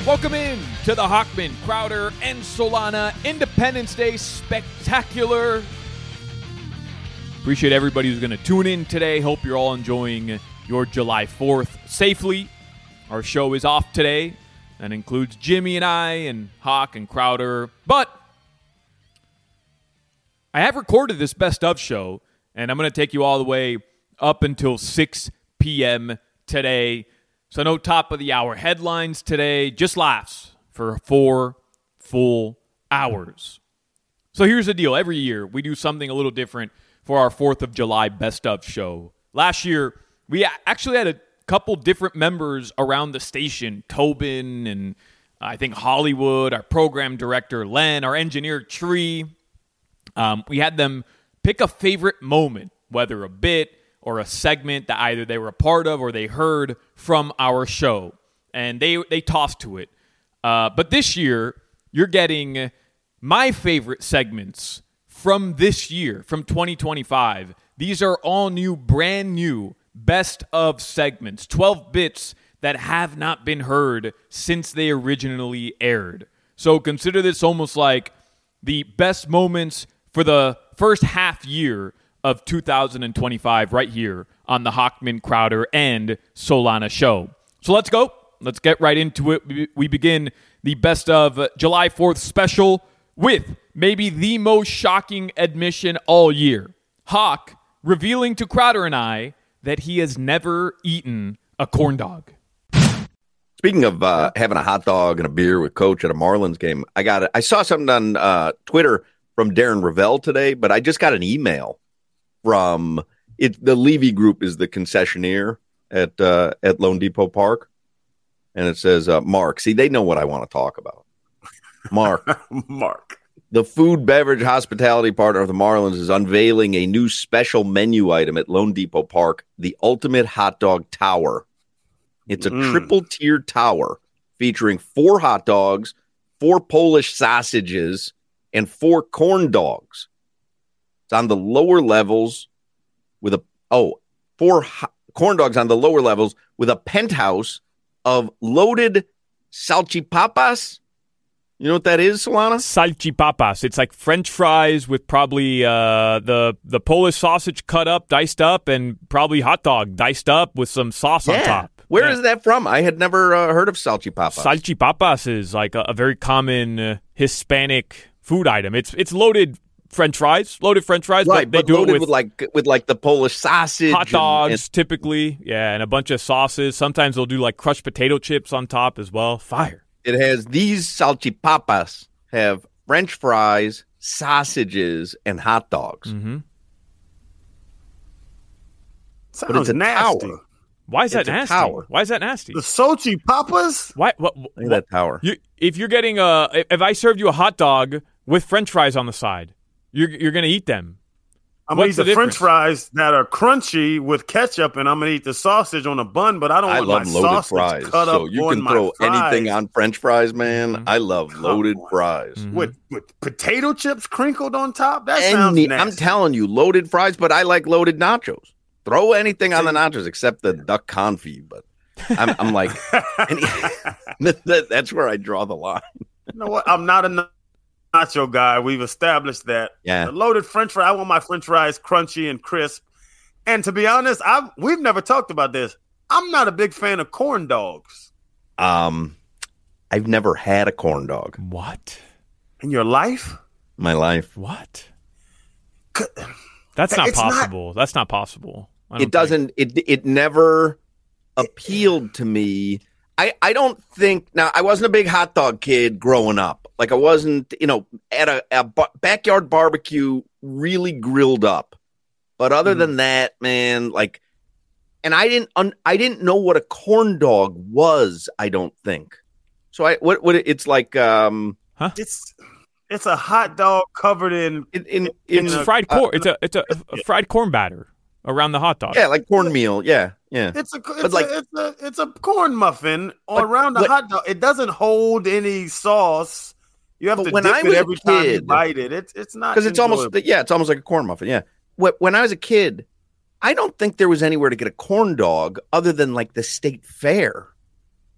Welcome in to the Hochman, Crowder, and Solana Independence Day Spectacular. Appreciate everybody who's going to tune in today. Hope you're all enjoying your July 4th safely. Our show is off today. That includes Jimmy and I and Hawk and Crowder. But I have recorded this best of show, and I'm going to take you all the way up until 6 p.m. today. So no top of the hour headlines today, just laughs for 4 full hours. So here's the deal. Every year we do something a little different for our 4th of July best of show. Last year we actually had a couple different members around the station, Tobin and I think Hollywood, our program director Len, our engineer Tree. We had them pick a favorite moment, whether a bit or a segment that either they were a part of or they heard from our show. And they tossed to it. But this year, you're getting my favorite segments from this year, from 2025. These are all new, brand new, best of segments. 12 bits that have not been heard since they originally aired. So consider this almost like the best moments for the first half year of 2025 right here on the Hochman, Crowder, and Solana show. So let's go. Let's get right into it. We begin the best of July 4th special with maybe the most shocking admission all year. Hawk revealing to Crowder and I that he has never eaten a corn dog. Speaking of having a hot dog and a beer with Coach at a Marlins game, I saw something on Twitter from Darren Ravel today, but I just got an email from it. The Levy Group is the concessionaire at Lone Depot Park, and it says Mark. See, they know what I want to talk about. Mark, the food, beverage, hospitality partner of the Marlins, is unveiling a new special menu item at Lone Depot Park: the Ultimate Hot Dog Tower. It's a triple-tiered tower featuring 4 hot dogs, 4 Polish sausages, and 4 corn dogs. It's on the lower levels with 4 corn dogs on the lower levels with a penthouse of loaded salchipapas. You know what that is, Solana? Salchipapas. It's like French fries with probably the Polish sausage cut up, diced up, and probably hot dog diced up with some sauce on top. Where is that from? I had never heard of salchipapas. Salchipapas is like a very common Hispanic food item. It's loaded French fries, right? But they do it with like the Polish sausage, hot dogs, typically, and a bunch of sauces. Sometimes they'll do like crushed potato chips on top as well. Fire. It has these salchipapas have French fries, sausages, and hot dogs. Mm-hmm. But it's a nasty. tower. Why is that nasty? Tower. Why is that nasty? The Salchipapas? Why? Look at that tower. If you're getting if I served you a hot dog with French fries on the side, you're going to eat them. I'm going to eat the difference? French fries that are crunchy with ketchup, and I'm going to eat the sausage on a bun, but I don't want love my loaded sausage fries. cut So up you on can my throw fries. anything on French fries, man. Mm-hmm. I love loaded fries. Mm-hmm. With potato chips crinkled on top? That sounds nasty. I'm telling you, loaded fries, but I like loaded nachos. Throw anything on the nachos except the duck confit, but I'm like, that's where I draw the line. You know what? I'm not a nacho guy. We've established that. Yeah. The loaded French fry, I want my French fries crunchy and crisp. And to be honest, we've never talked about this. I'm not a big fan of corn dogs. I've never had a corn dog. What? In your life? My life. What? That's not possible. That's not possible. It doesn't. It never appealed to me. I don't think. Now, I wasn't a big hot dog kid growing up. Like I wasn't, at a backyard barbecue, really grilled up. But other than that, man, and I didn't know what a corn dog was. I don't think. So it's like, It's a hot dog covered in fried corn. It's a fried corn batter around the hot dog. Yeah, like cornmeal. Yeah. It's a corn muffin around the hot dog. It doesn't hold any sauce. You have to dip it every time you bite it. It's not because it's almost like a corn muffin. Yeah. When I was a kid, I don't think there was anywhere to get a corn dog other than like the state fair.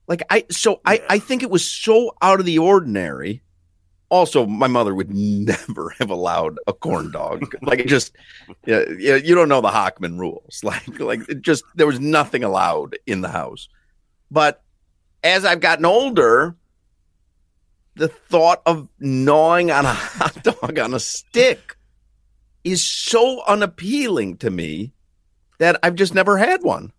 Like I think it was so out of the ordinary. Also, my mother would never have allowed a corn dog. Like it just, you don't know the Hochman rules. Like it just, there was nothing allowed in the house. But as I've gotten older, the thought of gnawing on a hot dog on a stick is so unappealing to me that I've just never had one.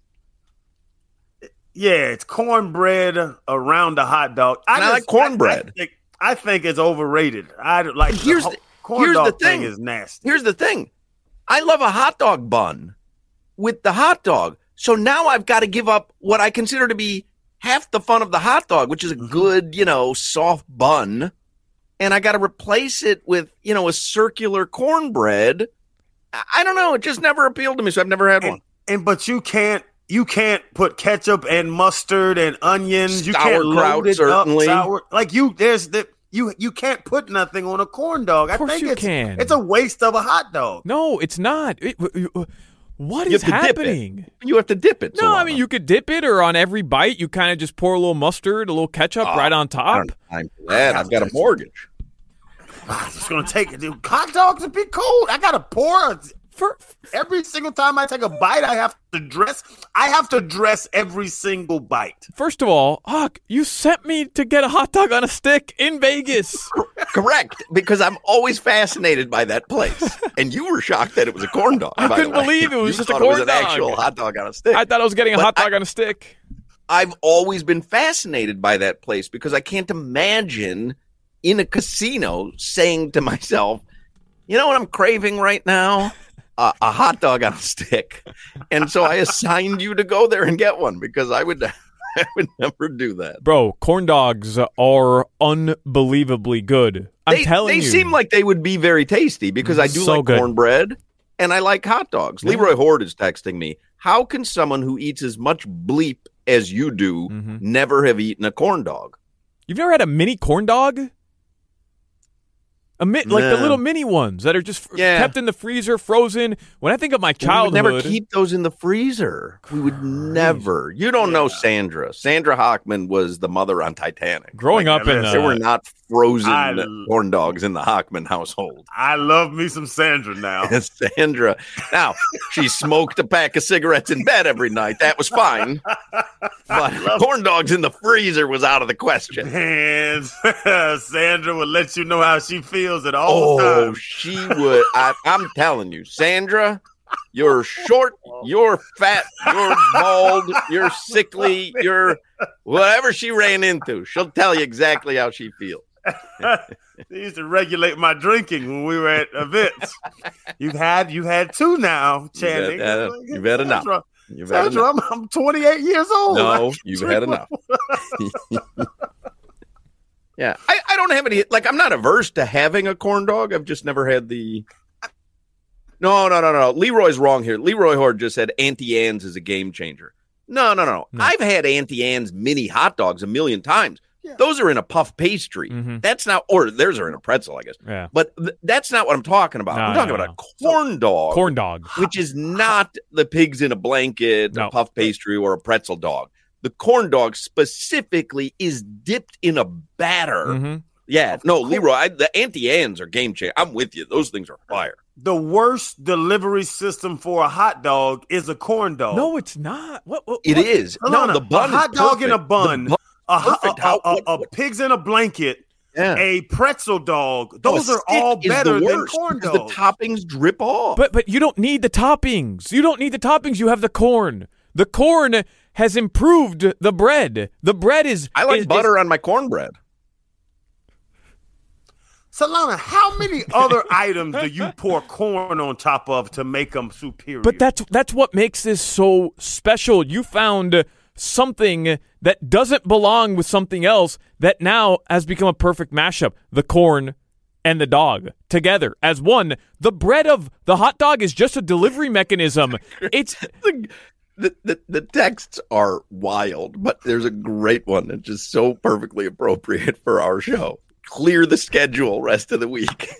Yeah, it's cornbread around a hot dog. I like cornbread. I think it's overrated. I like corn dog thing is nasty. Here's the thing. I love a hot dog bun with the hot dog. So now I've got to give up what I consider to be half the fun of the hot dog, which is a good, soft bun. And I got to replace it with, a circular cornbread. I don't know. It just never appealed to me. So I've never had one. But you can't put ketchup and mustard and onions. You can't load it certainly. Up. Like you can't put nothing on a corn dog. Of course you can. It's a waste of a hot dog. No, it's not. What is happening? You have to dip it. No, I mean you could dip it, or on every bite you kind of just pour a little mustard, a little ketchup right on top. I don't have time for that. I've got a mortgage. It's going to take it. Hot dogs would be cold. I got to pour for every single time I take a bite. I have to dress every single bite. First of all, Huck, you sent me to get a hot dog on a stick in Vegas. Correct, because I'm always fascinated by that place. And you were shocked that it was a corn dog. I couldn't believe it was just a corn dog. It was an actual hot dog on a stick. I thought I was getting a hot dog on a stick. I've always been fascinated by that place because I can't imagine in a casino saying to myself, you know what I'm craving right now? A hot dog on a stick. And so I assigned you to go there and get one because I would never do that. Bro, corn dogs are unbelievably good. I'm telling you. They seem like they would be very tasty because I do like cornbread and I like hot dogs. Yeah. Leroy Horde is texting me. How can someone who eats as much bleep as you do never have eaten a corn dog? You've never had a mini corn dog? The little mini ones that are just kept in the freezer, frozen. When I think of my childhood, we would never keep those in the freezer. We would never. You don't know Sandra. Sandra Hochman was the mother on Titanic. Growing up there were not frozen corn dogs in the Hochman household. I love me some Sandra now. Sandra. Now, she smoked a pack of cigarettes in bed every night. That was fine. But corn dogs in the freezer was out of the question. And Sandra would let you know how she feels at all times. Oh, she would. I'm telling you, Sandra, you're short, you're fat, you're bald, you're sickly, you're whatever she ran into. She'll tell you exactly how she feels. They used to regulate my drinking when we were at events. You've had two now, Channing. You've had enough. Sandra, I'm 28 years old. No, you've had enough. Yeah, I don't have any, I'm not averse to having a corn dog. I've just never had the... No. Leroy's wrong here. Leroy Horde just said Auntie Anne's is a game changer. No. I've had Auntie Anne's mini hot dogs a million times. Yeah. Those are in a puff pastry. That's not, or theirs are in a pretzel, I guess. Yeah. But that's not what I'm talking about. I'm talking about a corn dog. Corn dog. Which is not the pigs in a blanket, a puff pastry, or a pretzel dog. The corn dog specifically is dipped in a batter. Yeah, no, Leroy, the Auntie Anne's are game changer. I'm with you. Those things are fire. The worst delivery system for a hot dog is a corn dog. No, it's not. What? It is. The bun. A hot dog in a bun. A pigs in a blanket. Yeah. A pretzel dog. Those are all better than corn dogs. The toppings drip off. But you don't need the toppings. You have the corn. The corn has improved the bread. The bread is... I like butter on my cornbread. Solana, how many other items do you pour corn on top of to make them superior? But that's what makes this so special. You found something that doesn't belong with something else that now has become a perfect mashup. The corn and the dog together as one. The bread of the hot dog is just a delivery mechanism. It's... The texts are wild, but there's a great one that's just so perfectly appropriate for our show. Clear the schedule rest of the week.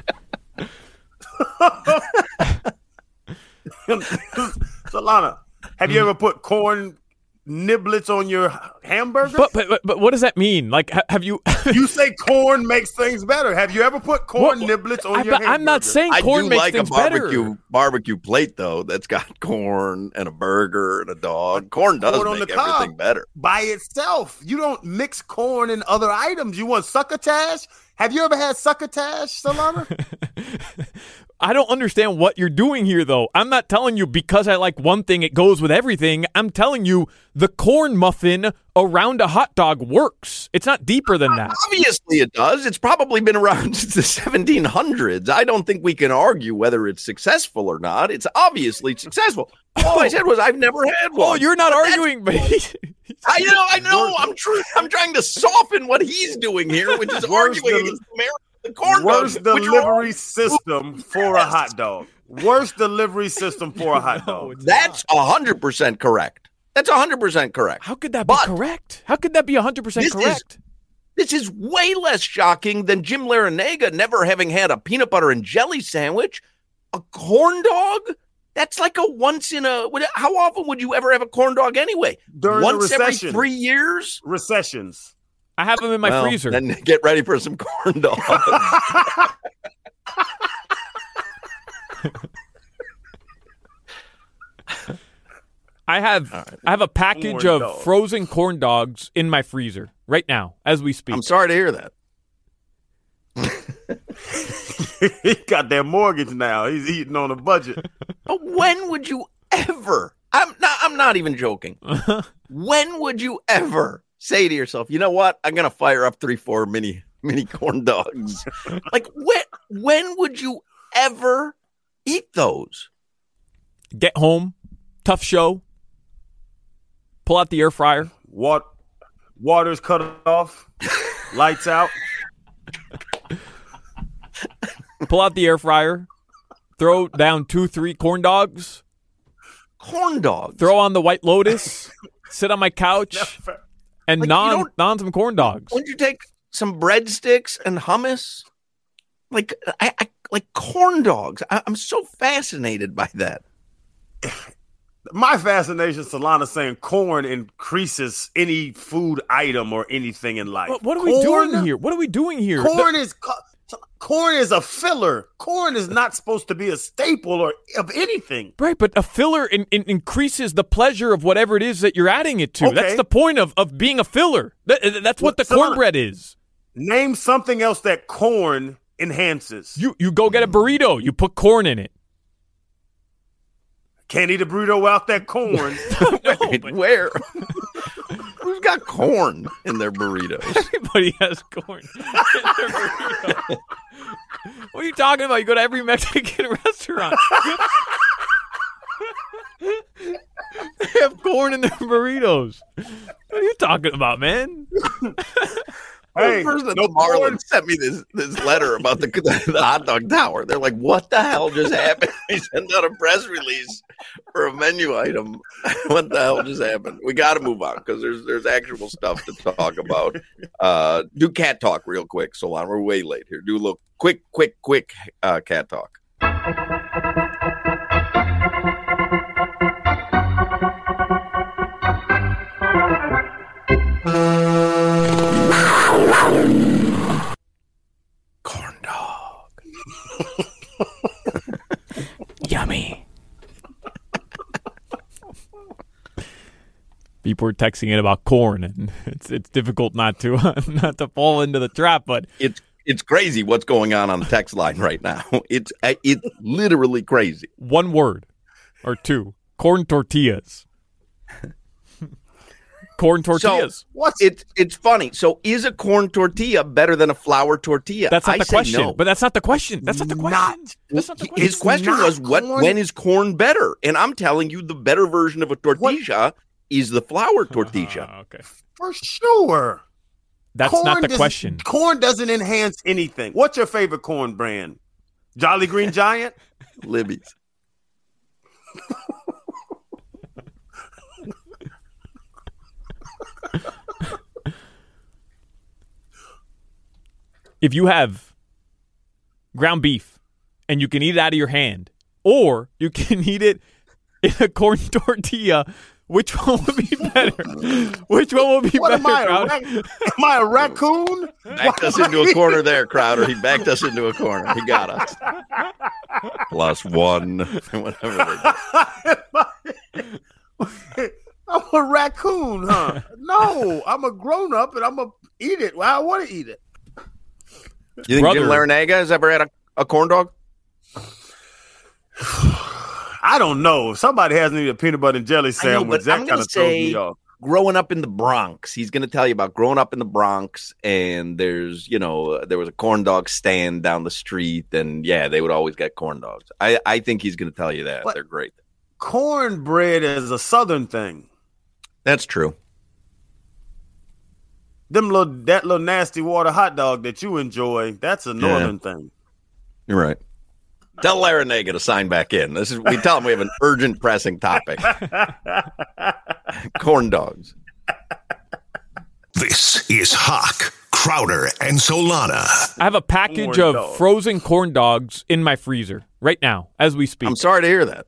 Solana, Have you ever put corn niblets on your hamburger? But what does that mean? Like, have you? You say corn makes things better. Have you ever put corn niblets on your hamburger? I'm not saying corn I do makes like things a barbecue plate though. That's got corn and a burger and a dog. Corn does Corn make everything better by itself. You don't mix corn and other items. You want succotash? Have you ever had succotash, Solana? I don't understand what you're doing here, though. I'm not telling you because I like one thing, it goes with everything. I'm telling you the corn muffin around a hot dog works. It's not deeper than that. Obviously it does. It's probably been around since the 1700s. I don't think we can argue whether it's successful or not. It's obviously successful. All I said was I've never had one. Oh, you're not arguing, but I know. I'm trying to soften what he's doing here, which is arguing against America. Worst delivery system for a hot dog. Worst delivery system for a hot dog. That's 100% correct. That's 100% correct. How could that be correct? How could that be 100% correct? This is way less shocking than Jim Larinaga never having had a peanut butter and jelly sandwich. A corn dog? That's like a once in a... How often would you ever have a corn dog anyway? During once the recession. Every 3 years? Recessions. I have them in my freezer. Then get ready for some corn dogs. I have a package of frozen corn dogs in my freezer right now as we speak. I'm sorry to hear that. He got that mortgage now. He's eating on a budget. But when would you ever? I'm not even joking. When would you ever say to yourself, you know what? I'm gonna fire up 3-4 mini corn dogs. Like when would you ever eat those? Get home, tough show. Pull out the air fryer. Water's cut off. Lights out. Pull out the air fryer. Throw down 2-3 corn dogs. Corn dogs. Throw on the White Lotus. Sit on my couch. And non some corn dogs. Wouldn't you take some breadsticks and hummus? Like I like corn dogs. I'm so fascinated by that. My fascination, Solana, saying corn increases any food item or anything in life. What are we doing here? What are we doing here? Corn is a filler. Corn is not supposed to be a staple or of anything. Right, but a filler increases the pleasure of whatever it is that you're adding it to. Okay. That's the point of being a filler. That's what the cornbread is. Name something else that corn enhances. You go get a burrito. You put corn in it. Can't eat a burrito without that corn. Wait, where? Who's got corn in their burritos? Everybody has corn in their burrito. What are you talking about? You go to every Mexican restaurant. They have corn in their burritos. What are you talking about, man? Hey, the person at Marlins sent me this letter about the hot dog tower. They're like, what the hell just happened? He sent out a press release for a menu item. What the hell just happened? We got to move on because there's actual stuff to talk about. Do cat talk real quick, Solana. We're way late here. Do a little quick cat talk. Corn dog. Yummy. People are texting in about corn, and it's difficult not to fall into the trap. But it's crazy what's going on the text line right now. It's literally crazy. One word or two: corn tortillas. Corn tortillas. So, it's funny. So is a corn tortilla better than a flour tortilla? That's not the question. No. But that's not the question. That's not the question. That's not the question. His question was, when is corn better? And I'm telling you, the better version of a tortilla is the flour tortilla. Okay. For sure. That's not the question. Corn doesn't enhance anything. What's your favorite corn brand? Jolly Green Giant? Libby's. If you have ground beef and you can eat it out of your hand, or you can eat it in a corn tortilla, which one would be better? Which one would be better, Crowder? Am I a raccoon? Backed us into a corner there, Crowder. He backed us into a corner. He got us. +1. Whatever they do. I'm a raccoon, huh? No, I'm a grown-up, and I'm going to eat it. Well, I want to eat it. You think Jim Larinaga has ever had a corn dog? I don't know. Somebody hasn't eaten a peanut butter and jelly sandwich. That kind of throws me off. Growing up in the Bronx, he's going to tell you about growing up in the Bronx, and there's, there was a corn dog stand down the street, and they would always get corn dogs. I think he's going to tell you that. But they're great. Cornbread is a Southern thing. That's true. That little nasty water hot dog that you enjoy, that's a Northern thing. You're right. Tell Larinaga to sign back in. We tell him we have an urgent, pressing topic. Corn dogs. This is Hawk, Crowder, and Solana. I have a package of frozen corn dogs in my freezer right now as we speak. I'm sorry to hear that.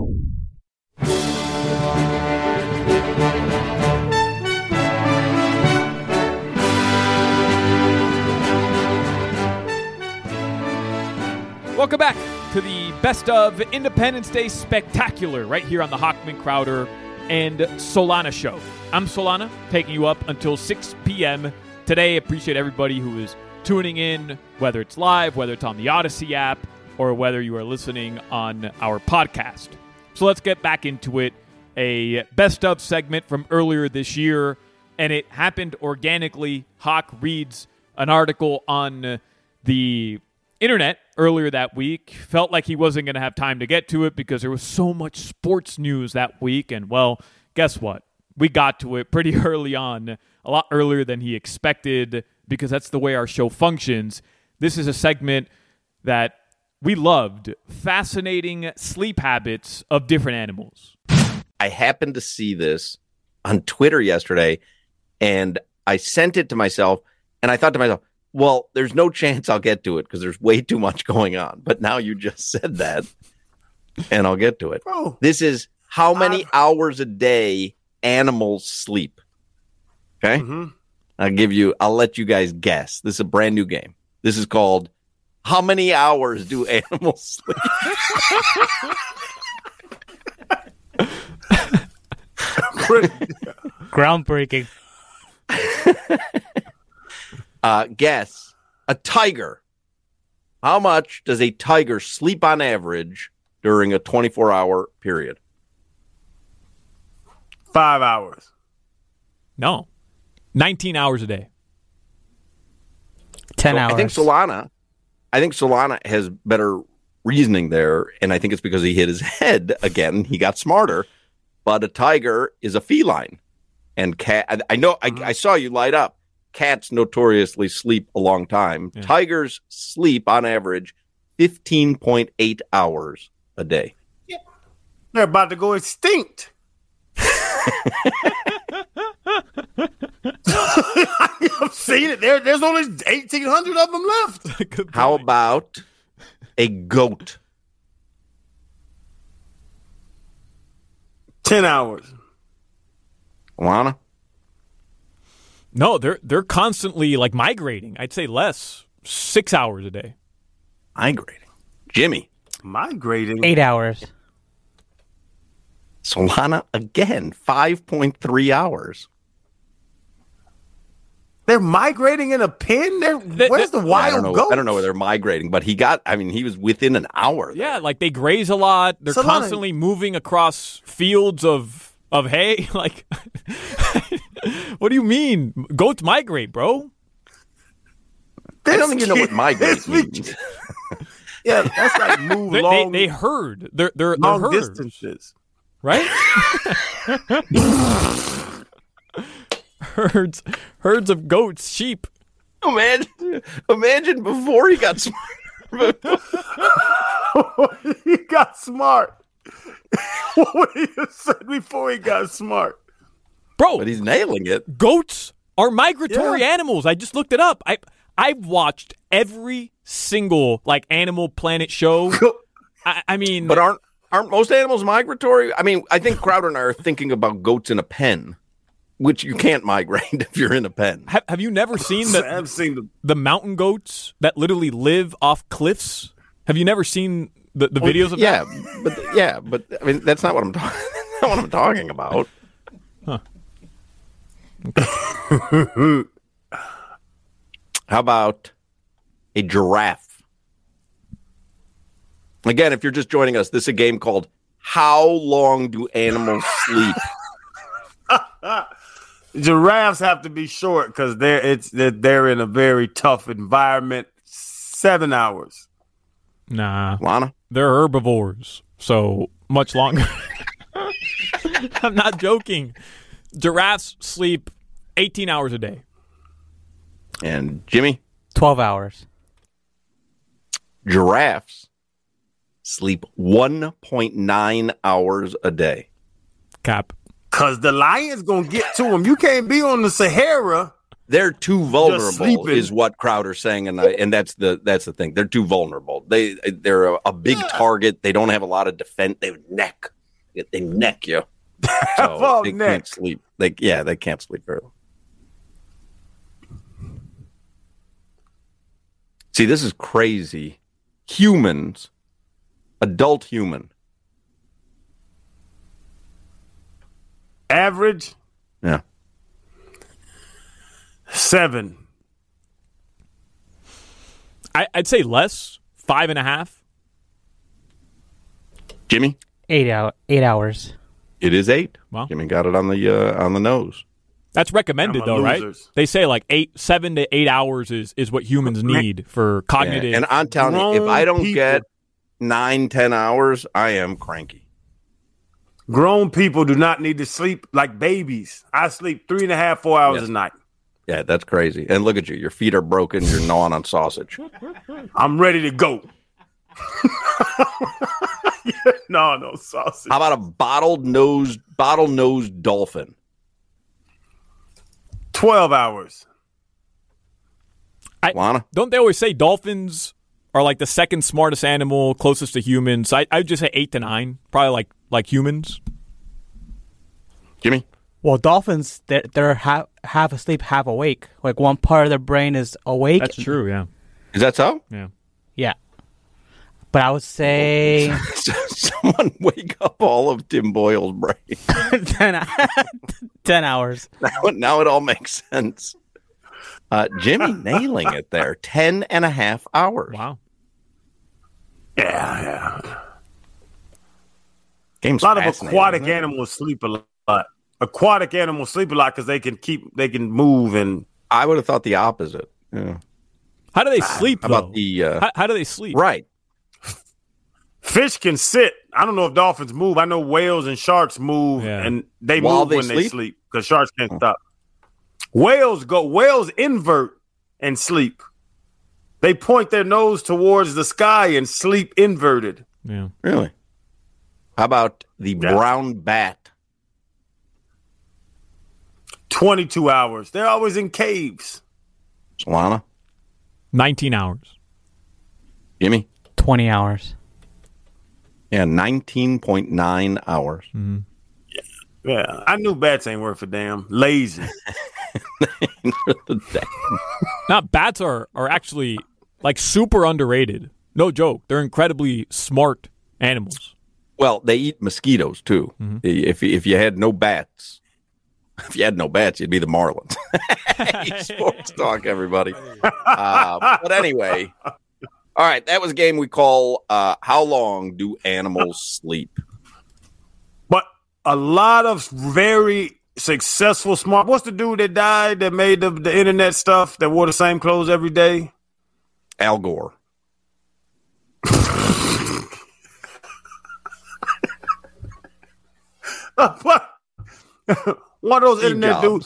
Welcome back to the Best of Independence Day Spectacular right here on the Hochman, Crowder, and Solana Show. I'm Solana, taking you up until 6 p.m. today. Appreciate everybody who is tuning in, whether it's live, whether it's on the Odyssey app, or whether you are listening on our podcast. So let's get back into it. A Best of segment from earlier this year, and it happened organically. Hawk reads an article on the internet earlier that week, felt like he wasn't going to have time to get to it because there was so much sports news that week. And, well, guess what? We got to it pretty early on, a lot earlier than he expected, because that's the way our show functions. This is a segment that we loved, fascinating sleep habits of different animals. I happened to see this on Twitter yesterday, and I sent it to myself, and I thought to myself, well, there's no chance I'll get to it because there's way too much going on. But now you just said that, and I'll get to it. Bro, this is how many hours a day animals sleep. Okay? Mm-hmm. I'll let you guys guess. This is a brand new game. This is called How Many Hours Do Animals Sleep? Groundbreaking. Guess a tiger. How much does a tiger sleep on average during a 24-hour period? 5 hours. No. 19 hours a day. 10 hours. I think Solana has better reasoning there, and I think it's because he hit his head again. He got smarter. But a tiger is a feline. And cat, I know, I saw you light up. Cats notoriously sleep a long time. Yeah. Tigers sleep, on average, 15.8 hours a day. Yeah. They're about to go extinct. I've seen it. There's only 1,800 of them left. How about a goat? 10 hours. Alana? No, they're constantly like migrating. I'd say less. 6 hours a day. Migrating. Jimmy? Migrating? 8 hours. Solana, again, 5.3 hours. They're migrating in a pen? Where's the wild goat? I don't know where they're migrating, but he was within an hour. Yeah, like they graze a lot. They're constantly moving across fields of hay. Like, what do you mean? Goats migrate, bro. I don't think you know what migrate means. Yeah, that's like move long. They herd. They're long herders, distances. right? Herds of goats, sheep. Imagine before he got smart. He got smart. What he said before he got smart, bro. But he's nailing it. Goats are migratory animals. I just looked it up. I've watched every single Animal Planet show. I mean, but Aren't most animals migratory? I mean, I think Crowder and I are thinking about goats in a pen, which you can't migrate if you're in a pen. Have you never seen I've seen the mountain goats that literally live off cliffs? Have you never seen the videos of that? But I mean, that's not what I'm talking. Not what I'm talking about. Huh. How about a giraffe? Again, if you're just joining us, this is a game called How Long Do Animals Sleep? Giraffes have to be short because they're in a very tough environment. 7 hours. Nah. Lana? They're herbivores, so much longer. I'm not joking. Giraffes sleep 18 hours a day. And Jimmy? 12 hours. Giraffes sleep 1.9 hours a day. Cap. Because the lion's going to get to them. You can't be on the Sahara. They're too vulnerable, sleeping. is what Crowder's saying, and that's the thing. They're too vulnerable. They're a big target. They don't have a lot of defense. They neck you. So they can't sleep. They can't sleep very well. See, this is crazy. Humans, adult human. Average? Yeah. 7. I'd say less. 5.5. Jimmy? 8 hours. It is 8. Wow. Jimmy got it on the nose. That's recommended, though, right? They say like 7 to 8 hours is what humans need for cognitive. Yeah. And I'm telling you, if I don't get 9-10 hours, I am cranky. Grown people do not need to sleep like babies. I sleep 3.5, 4 hours a night. Yeah, that's crazy. And look at you. Your feet are broken. You're gnawing on sausage. I'm ready to go. No sausage. How about a bottle-nosed dolphin? 12 hours. Lana? Don't they always say dolphins are like the second smartest animal closest to humans? I'd just say 8 to 9, probably like humans. Jimmy? Well, dolphins, they're half asleep, half awake. Like one part of their brain is awake. That's true, yeah. Is that so? Yeah. Yeah. But I would say... Someone wake up all of Tim Boyle's brain. 10 hours. Now it all makes sense. Jimmy nailing it there. 10.5 hours. Wow. Yeah. Game's a lot of fascinating, aquatic animals sleep a lot. Aquatic animals sleep a lot because they can move and. I would have thought the opposite. Yeah. How do they sleep? How about the? How do they sleep? Right. Fish can sit. I don't know if dolphins move. I know whales and sharks move, and they move when they sleep because sharks can't stop. Whales invert and sleep. They point their nose towards the sky and sleep inverted. Yeah. Really? How about the brown bat? 22 hours. They're always in caves. Solana? 19 hours. Jimmy? 20 hours. Yeah, 19.9 hours. Mm-hmm. Yeah, I knew bats ain't worth a damn. Lazy. Not bats are actually like super underrated. No joke. They're incredibly smart animals. Well, they eat mosquitoes too. Mm-hmm. If you had no bats, you'd be the Marlins. Sports talk, everybody. But anyway, all right, that was a game we call How Long Do Animals Sleep? But a lot of very successful smart. What's the dude that died that made the internet stuff that wore the same clothes every day? Al Gore. One of those internet dudes.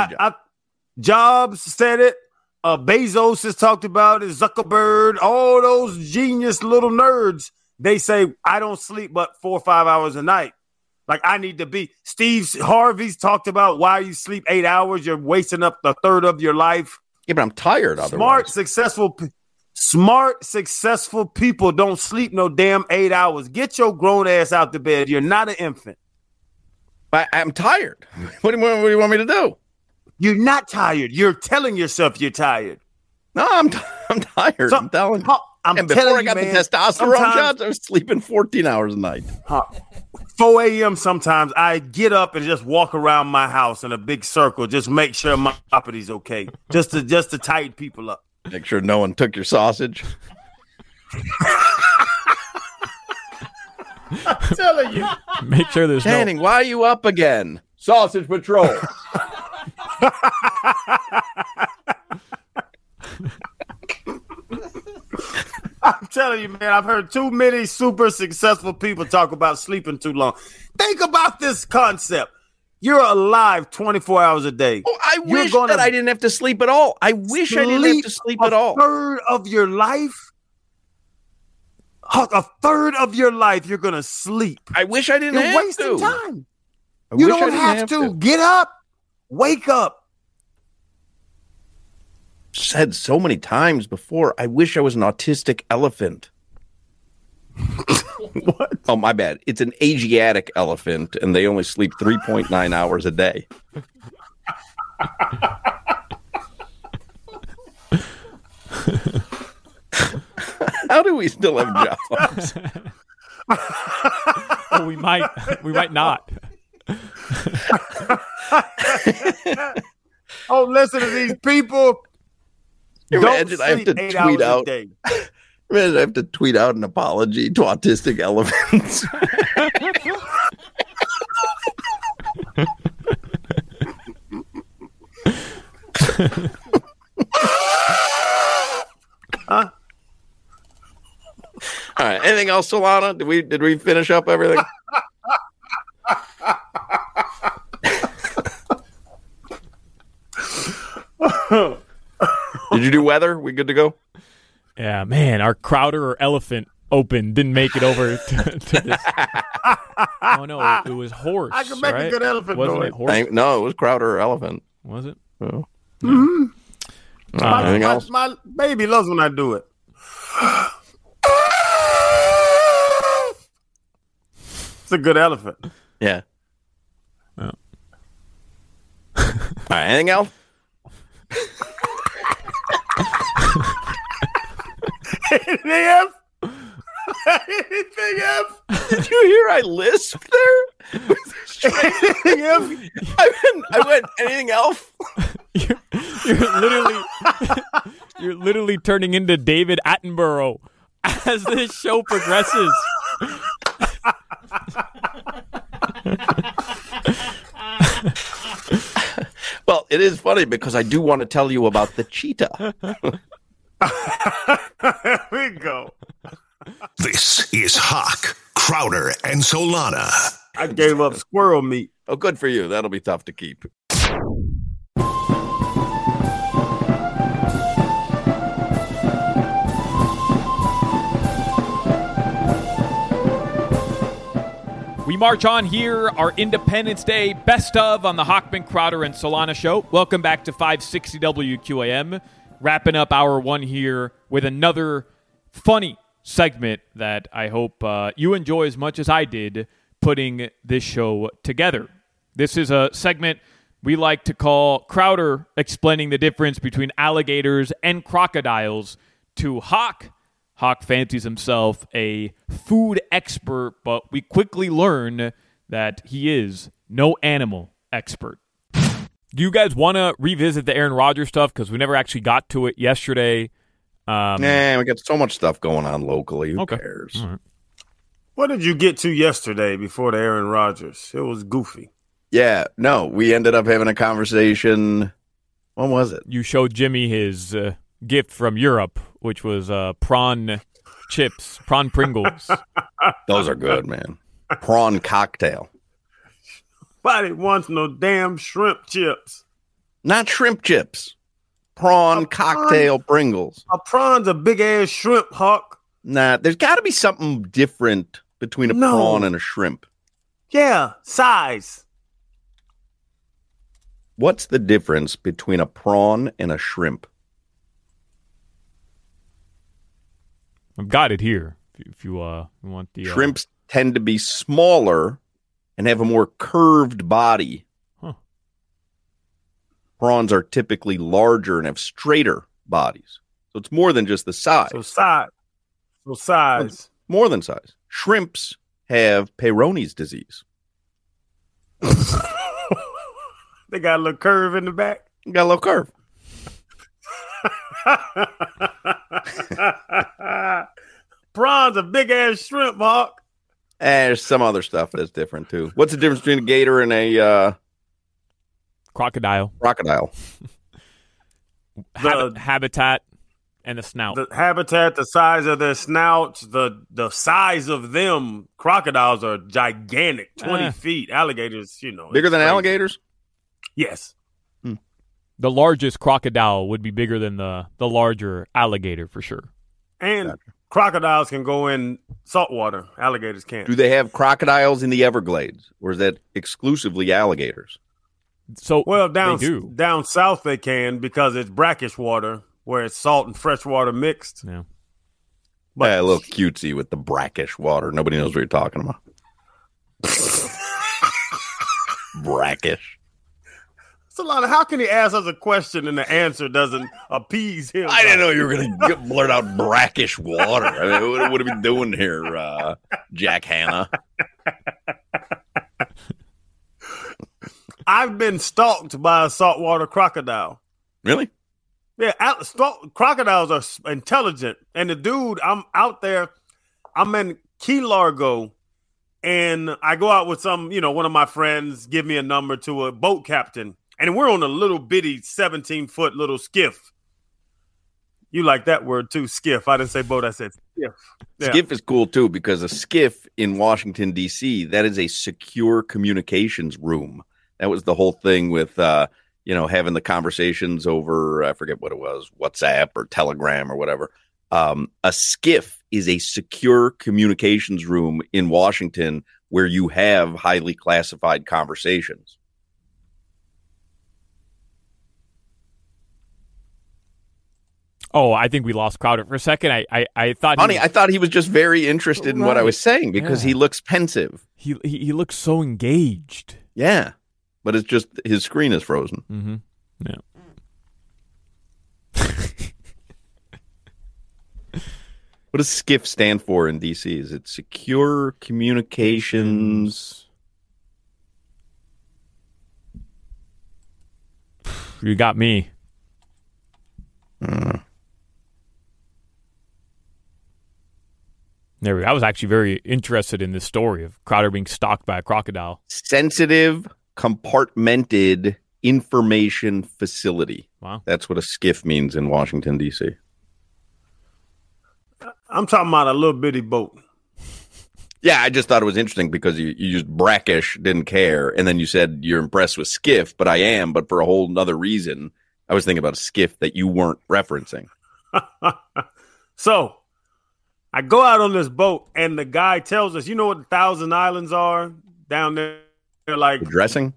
Jobs said it. Bezos has talked about it. Zuckerberg. All those genius little nerds. They say, I don't sleep but 4 or 5 hours a night. Like I need to be. Steve Harvey's talked about why you sleep 8 hours. You're wasting up a third of your life. Yeah, but I'm tired. Smart, Smart, successful people don't sleep no damn 8 hours. Get your grown ass out the bed. You're not an infant. I'm tired. What do you want me to do? You're not tired. You're telling yourself you're tired. No, I'm tired. I'm telling you. And before I got the testosterone shots, I was sleeping 14 hours a night. 4 a.m. sometimes I get up and just walk around my house in a big circle, just make sure my property's okay, just to tighten people up. Make sure no one took your sausage. I'm telling you. Make sure there's Channing, why are you up again? Sausage Patrol. I'm telling you, man, I've heard too many super successful people talk about sleeping too long. Think about this concept. You're alive 24 hours a day. Oh, I wish that I didn't have to sleep at all. I wish I didn't have to sleep at all. A third of your life? A third of your life you're going to sleep. I wish I didn't have to. You're wasting time. You don't have to. Get up. Wake up. Said so many times before, I wish I was an autistic elephant. What? Oh, my bad. It's an Asiatic elephant, and they only sleep 3.9 hours a day. How do we still have jobs? Oh, we might not. Oh, listen to these people. Imagine I have to tweet out. Imagine I have to tweet out an apology to autistic elephants. Huh? All right. Anything else, Solana? Did we finish up everything? Did you do weather? We good to go? Yeah, man, our Crowder or Elephant Open didn't make it over to this. Oh no, it was horse. I can make right? a good elephant Wasn't noise. it horse? No, it was Crowder or elephant. Was it? Oh. Mm-hmm. Anything else? My baby loves when I do it. It's a good elephant. Yeah. Oh. All right. Anything else? Anything else? Anything else? Did you hear I lisped there? Anything else? I went, anything else? You're literally turning into David Attenborough as this show progresses. Well, it is funny because I do want to tell you about the cheetah. There we go. This is Hawk, Crowder, and Solana. I gave up squirrel meat. Oh, good for you. That'll be tough to keep. We march on here, our Independence Day best of on the Hochman, Crowder, and Solana show. Welcome back to 560 WQAM. Wrapping up hour one here with another funny segment that I hope you enjoy as much as I did putting this show together. This is a segment we like to call Crowder explaining the difference between alligators and crocodiles to Hawk. Hawk fancies himself a food expert, but we quickly learn that he is no animal expert. Do you guys want to revisit the Aaron Rodgers stuff? Because we never actually got to it yesterday. We got so much stuff going on locally. Who cares? All right. What did you get to yesterday before the Aaron Rodgers? It was goofy. Yeah, no, we ended up having a conversation. When was it? You showed Jimmy his gift from Europe, which was prawn chips, prawn Pringles. Those are good, man. Prawn cocktail. Nobody wants no damn shrimp chips. Not shrimp chips. Prawn cocktail Pringles. A prawn's a big-ass shrimp, Hawk. Nah, there's got to be something different between a prawn and a shrimp. Yeah, size. What's the difference between a prawn and a shrimp? I've got it here. If you want the Shrimps tend to be smaller and have a more curved body. Huh. Prawns are typically larger and have straighter bodies. So it's more than just the size. So size. More than size. Shrimps have Peyronie's disease. They got a little curve in the back. Got a little curve. Prawns a big ass shrimp, Hawk. There's some other stuff that's different too. What's the difference between a gator and a crocodile. crocodile? Habitat and the snout. The habitat, the size of their snouts, the size of them. Crocodiles are gigantic, 20 feet. Alligators, Bigger than crazy. alligators? Yes. The largest crocodile would be bigger than the larger alligator for sure. And crocodiles can go in saltwater. Alligators can't. Do they have crocodiles in the Everglades, or is that exclusively alligators? So Well, they do. down south they can because it's brackish water where it's salt and fresh water mixed. Yeah. But A little cutesy with the brackish water. Nobody knows what you're talking about. Brackish. Solana, how can he ask us a question and the answer doesn't appease him? I didn't know you were going to blurt out brackish water. I mean, what are we doing here, Jack Hanna? I've been stalked by a saltwater crocodile. Really? Yeah, crocodiles are intelligent. And the dude, I'm out there, I'm in Key Largo, and I go out with one of my friends, give me a number to a boat captain. And we're on a little bitty 17-foot little skiff. You like that word too, skiff. I didn't say boat, I said skiff. Yeah. Skiff is cool too because a skiff in Washington, D.C., that is a secure communications room. That was the whole thing with, having the conversations over, I forget what it was, WhatsApp or Telegram or whatever. A skiff is a secure communications room in Washington where you have highly classified conversations. Oh, I think we lost Crowder for a second. I thought I thought he was just very interested in what I was saying because he looks pensive. He looks so engaged. Yeah, but it's just his screen is frozen. Mm-hmm. Yeah. What does SCIF stand for in DC? Is it Secure Communications? You got me. There we go. I was actually very interested in this story of Crowder being stalked by a crocodile. Sensitive, compartmented information facility. Wow. That's what a SCIF means in Washington, D.C. I'm talking about a little bitty boat. Yeah, I just thought it was interesting because you used brackish, didn't care, and then you said you're impressed with SCIF, but I am, but for a whole other reason. I was thinking about a SCIF that you weren't referencing. So, I go out on this boat, and the guy tells us, you know what the Thousand Islands are down there? They're like Dressing?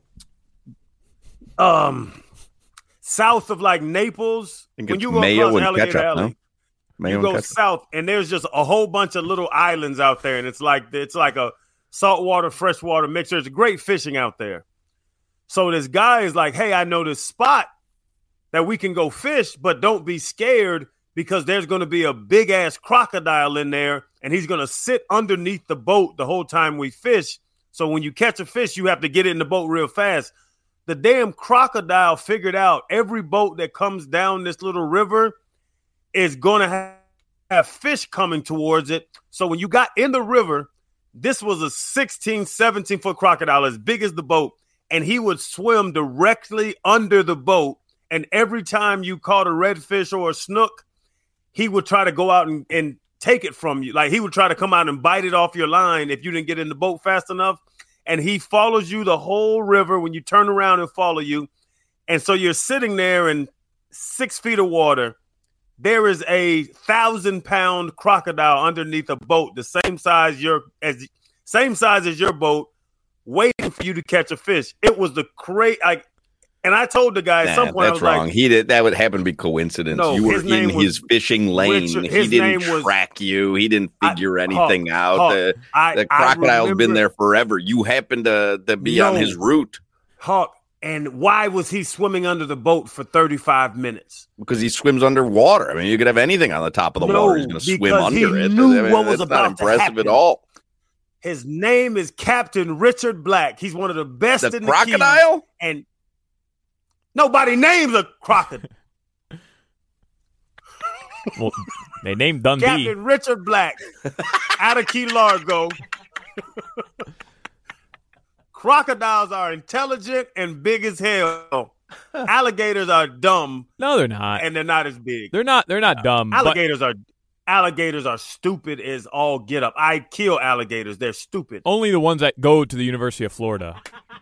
south of like Naples. I think When it's you go mayo across and Alligator ketchup, Alley, no? Mayo you and go ketchup? south, and there's just a whole bunch of little islands out there, and it's like a saltwater, freshwater mixture. It's great fishing out there. So this guy is like, hey, I know this spot that we can go fish, but don't be scared because there's going to be a big ass crocodile in there, and he's going to sit underneath the boat the whole time we fish. So when you catch a fish, you have to get in the boat real fast. The damn crocodile figured out every boat that comes down this little river is going to have fish coming towards it. So when you got in the river, this was a 16, 17-foot crocodile as big as the boat, and he would swim directly under the boat. And every time you caught a redfish or a snook, he would try to go out and take it from you. Like he would try to come out and bite it off your line if you didn't get in the boat fast enough. And he follows you the whole river when you turn around and follow you. And so you're sitting there in 6 feet of water. There is a 1,000-pound crocodile underneath a boat, the same size as your boat, waiting for you to catch a fish. It was the And I told the guy at some point, I that's was wrong. like, He did that. Would happen to be coincidence. No, you were his name in was his fishing lane. Richard. He His didn't name was- track you. He didn't figure anything out. Hawk, The I crocodile's been remember- there forever. You happened to be on No. his route Hawk. And why was he swimming under the boat for 35 minutes? because he swims underwater. I mean, you could have anything on the top of the No, water. He's going to swim because he under it. knew I mean, what was that's about not to impressive happen. at all. His name is Captain Richard Black. He's one of the best The in crocodile? the Keys. And nobody names a crocodile. Well, they named Dundee. Captain Richard Black out of Key Largo. Crocodiles are intelligent and big as hell. Alligators are dumb No, they're not. and they're not as big. They're not dumb. but Alligators are stupid as all get up. I kill alligators. They're stupid. only the ones that go to the University of Florida.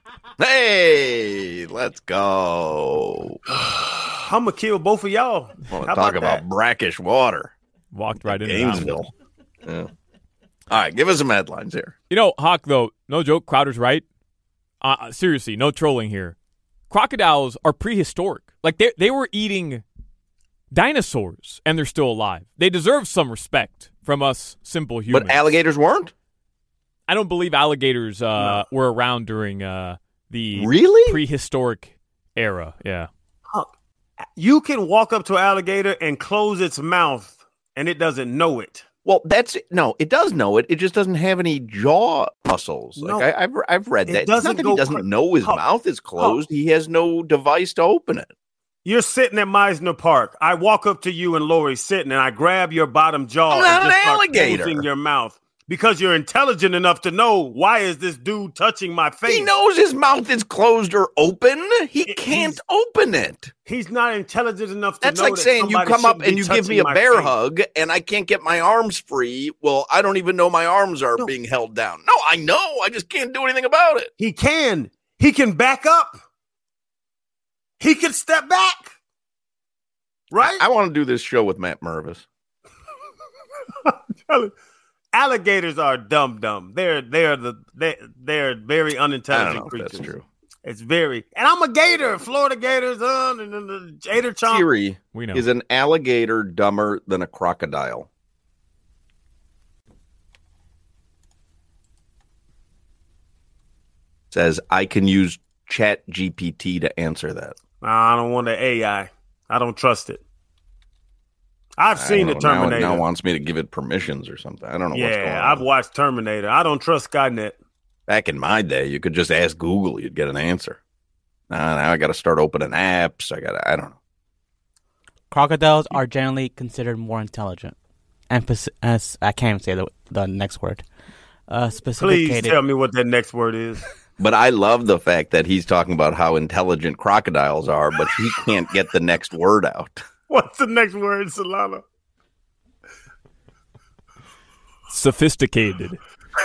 Hey, let's go. I'm gonna kill both of y'all. Want to How talk about that? brackish water? Walked right into that one. Gainesville. Yeah. All right, give us some headlines here. You know, Hawk, though, no joke, Crowder's right. Seriously, no trolling here. Crocodiles are prehistoric. Like, they were eating dinosaurs, and they're still alive. They deserve some respect from us simple humans. But alligators weren't? I don't believe alligators were around during the Really? prehistoric era. Yeah. You can walk up to an alligator and close its mouth, and it doesn't know it. Well, it does know it. It just doesn't have any jaw muscles. No. Like I've read It that. It's doesn't not that go he doesn't cra- know his Hawk, mouth is closed. He has no device to open it. You're sitting at Meisner Park. I walk up to you and Lori sitting, and I grab your bottom jaw I'm not and just an start alligator. closing your mouth because you're intelligent enough to know why is this dude touching my face. He knows his mouth is closed or open. He He's- can't open it. He's not intelligent enough to That's know like that saying you somebody come up shouldn't and be you give me a touching my bear face. hug and I can't get my arms free. Well, I don't even know my arms are No. being held down. No, I know. I just can't do anything about it. He can. He can back up. He can step back. Right? I want to do this show with Matt Mervis. Alligators are dumb. They're very I unintelligent don't know if creatures. that's true. It's very, and I'm a gator, Florida Gators, and the gator chomp. Siri We know. is an alligator dumber than a crocodile. Says I can use Chat GPT to answer that. Nah, I don't want the AI. I don't trust it. I've seen the I don't know, Terminator. Now wants me to give it permissions or something. I don't know what's going on. I've watched Terminator. I don't trust Skynet. Back in my day, you could just ask Google, you'd get an answer. Now I got to start opening apps. I don't know. Crocodiles are generally considered more intelligent. As I can't even say the next word. Please Sophisticated. tell me what that next word is. But I love the fact that he's talking about how intelligent crocodiles are, but he can't get the next word out. What's the next word, Solana? Sophisticated.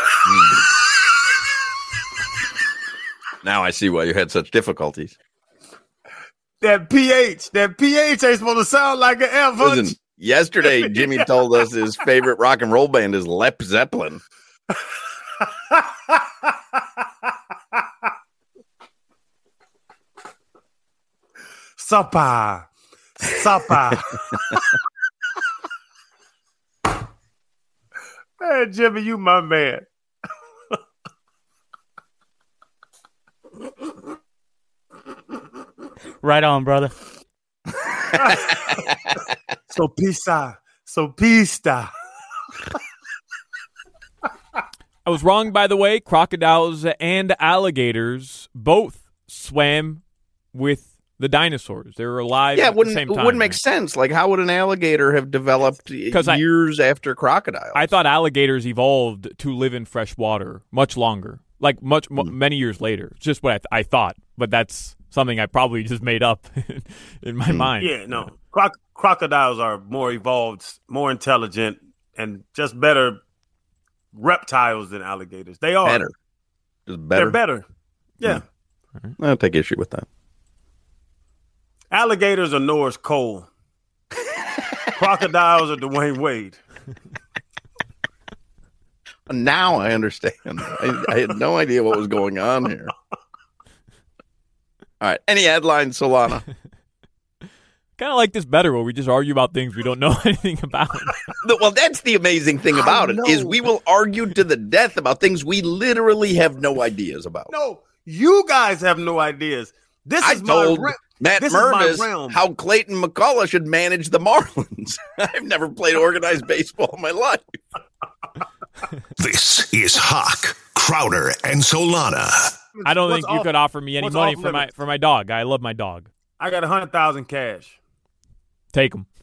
Now I see why you had such difficulties. That PH ain't supposed to sound like an F. Listen, yesterday Jimmy told us his favorite rock and roll band is Led Zeppelin. Supper. Man, Jimmy, you my man. Right on, brother. So pista. I was wrong, by the way. Crocodiles and alligators both swam with the dinosaurs. They were alive Yeah, at the same time. it wouldn't make sense. Like, how would an alligator have developed years after crocodiles? I thought alligators evolved to live in fresh water much longer, like many years later. It's just what I thought, but that's something I probably just made up in my mind. Yeah, no. Crocodiles are more evolved, more intelligent, and just better reptiles than alligators. They are better. Just better. They're better. Yeah. I'll take issue with that. Alligators are Norris Cole. Crocodiles are Dwayne Wade. Now I understand. I had no idea what was going on here. All right. Any headlines, Solana? Kind of like this better, where we just argue about things we don't know anything about. Well, that's the amazing thing about it, is we will argue to the death about things we literally have no ideas about. No, you guys have no ideas. This I is told my Matt this is my Mervis realm. how Clayton McCullough should manage the Marlins. I've never played organized baseball in my life. This is Hawk, Crowder, and Solana. I don't What's think you off- could offer me any what's money off for limits? my dog. I love my dog. I got 100,000 cash. Take him.